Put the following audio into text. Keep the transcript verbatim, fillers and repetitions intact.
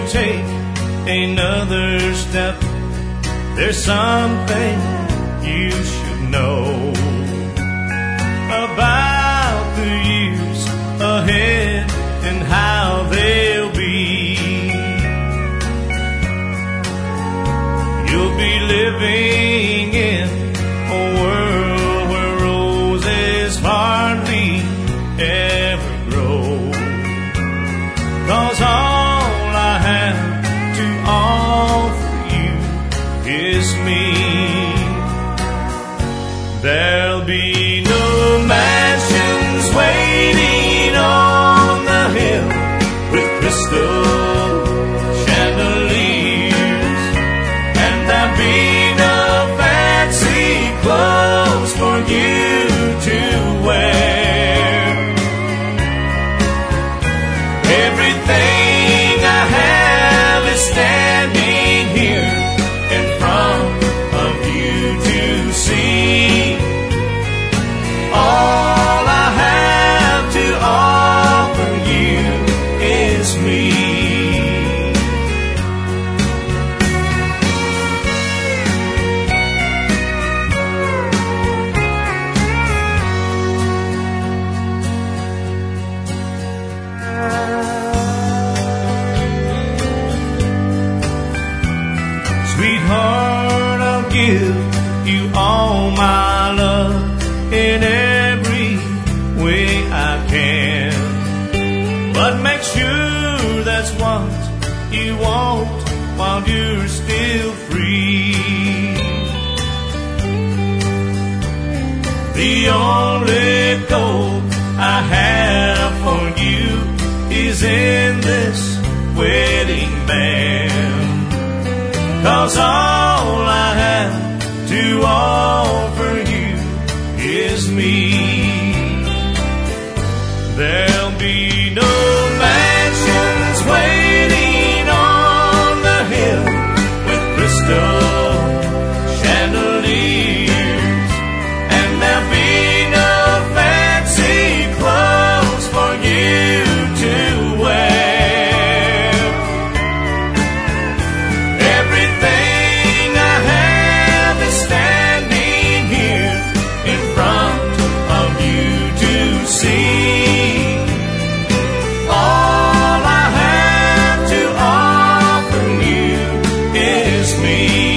take another step, there's something you should know about the years ahead and how they'll be. You'll be living in a world where roses hardly ever grow, 'cause all I have to offer you is me. There'll be no mansions waiting on the hill with crystal chandeliers, and there'll be no fancy clothes for you to wear. Everything I have is standing here in front of you to see. All I have to offer you is me. Sweetheart, I'll give you all my love in every way I can, but make sure that's what you want while you're still free. The only goal I have for you is in this wedding band, 'cause all I have to offer you is me. There'll be no mansions waiting on the hill with crystal chandeliers, and there'll be no fancy clothes for you to wear. Everything I have is standing here in front of you to see. All I have to offer you is me.